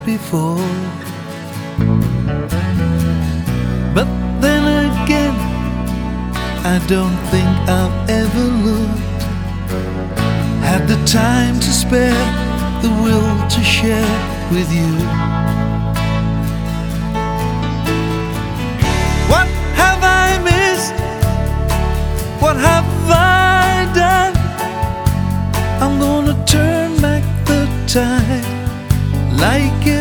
before. But then again, I don't think I've ever looked, had the time to spare, the will to share with you. What have I missed? What have I done? I'm gonna turn back the tide like